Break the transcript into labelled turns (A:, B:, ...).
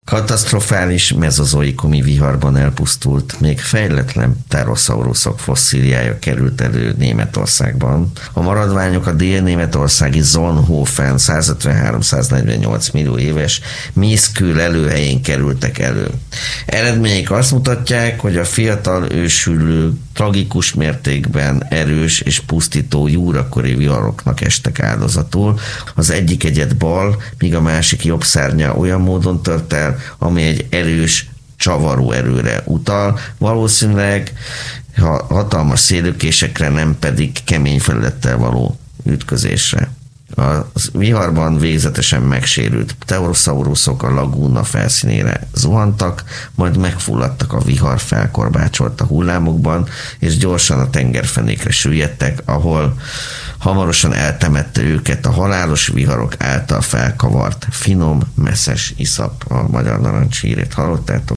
A: Katasztrofális mezozoikumi viharban elpusztult, még fejletlen pteroszauruszok fosszíliája került elő Németországban. A maradványok a dél-németországi Zonhofen 153-148 millió éves mészkő lelőhelyén kerültek elő. Eredmények azt mutatják, hogy a fiatal ősülő tragikus mértékben erős és pusztító júrakori viharoknak estek áldozatul. Az egyik egyet bal, míg a másik jobb szárnya olyan módon tört el, ami egy erős, csavaró erőre utal, valószínűleg hatalmas szélőkésekre, nem pedig kemény felülettel való ütközésre. A viharban végzetesen megsérült pteroszauruszok a lagúna felszínére zuhantak, majd megfulladtak a vihar felkorbácsolta hullámokban, és gyorsan a tengerfenékre süllyedtek, ahol hamarosan eltemette őket a halálos viharok által felkavart, finom, messzes iszap. A Magyar Narancs hírét hallottátok.